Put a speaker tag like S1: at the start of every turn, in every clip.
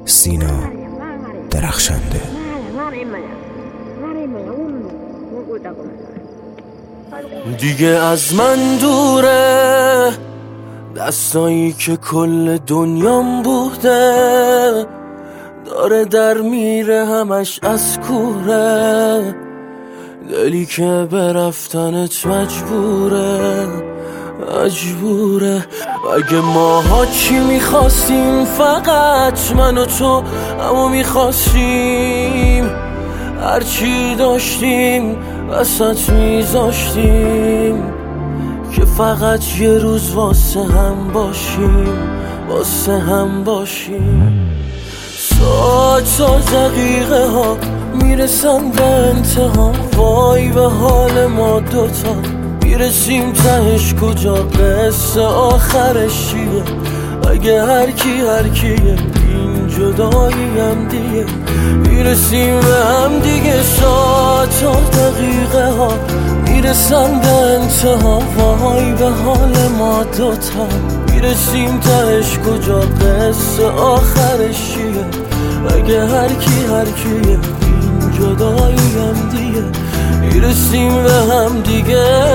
S1: سینا درخشنده.
S2: دیگه از من دوره دستایی که کل دنیام بوده، داره در میره همش از کوره، دلی که به رفتنت مجبوره. اگه ماها چی میخواستیم، فقط من و تو همو میخواستیم، هرچی داشتیم وسط میذاشتیم که فقط یه روز واسه هم باشیم. ساعت تا دقیقه ها میرسن به انتها، وای به حال ما دوتا، میرسیم تهش کجا، قصه آخرش چیه؟ اگه هر کیه این جدایی هم دیگه، میرسیم به هم دیگه. ساعت تا دقیقه ها میرسن به انتها، وای به حال ما دوتا، میرسیم تهش کجا، قصه آخرش چیه؟ اگه هر کیه این جدایی هم دیگه، میرسیم به هم دیگه.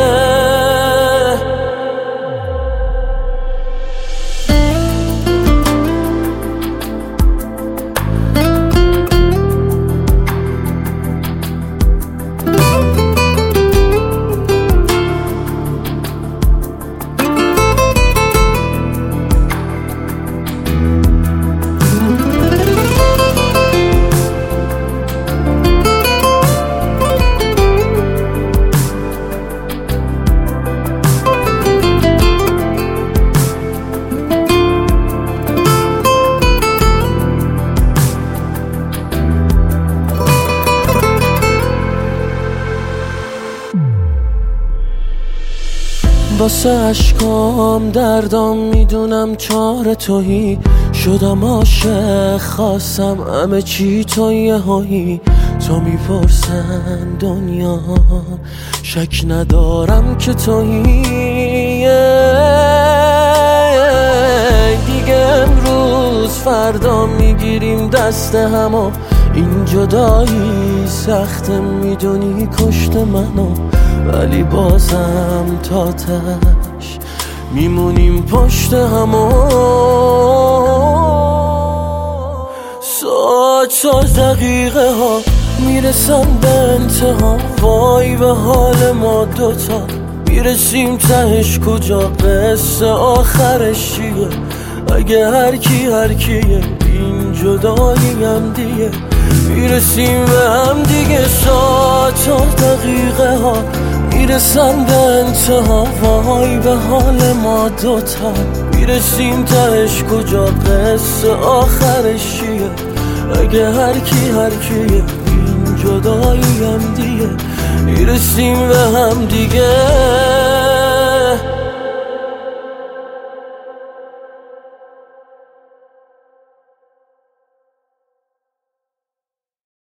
S2: واسه اشکام دردام میدونم چاره تویی، شدم عاشق خواستم همه چی تو یهویی، تو میپرسن دنیا شک ندارم که تویی. دیگه امروز فردا میگیریم دست همو، این جدایی سخته میدونی کشت منو، ولی بازم تا تش میمونیم پشت همو. ساعت تا دقیقه ها میرسن به انتها، وای به حال ما دوتا، میرسیم تهش کجا، قصه آخرش چیه؟ اگه هر کیه این جدایی هم دیگه، میرسیم به هم دیگه. ساعت تا دقیقه ها میرسن به انتها، وای به حال ما دوتا، میرسیم تهش کجا، قصه آخرش چیه؟ اگه هر کیه این جدایی هم دیگه، میرسیم به هم دیگه.